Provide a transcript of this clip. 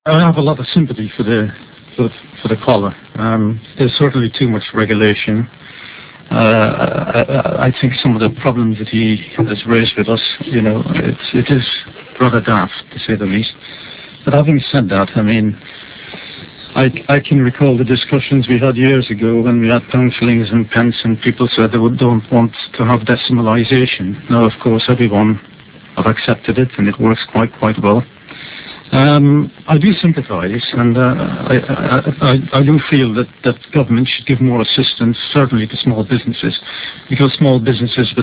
I have a lot of sympathy for the caller. There's certainly too much regulation. I think some of the problems that he has raised with us, it is rather daft, to say the least. But having said that, I mean, I can recall the discussions we had years ago when we had pound shillings and pence, and people said they don't want to have decimalisation. Now, of course, everyone have accepted it, and it works quite well. I do sympathise, and I do feel that government should give more assistance, certainly to small businesses, because small businesses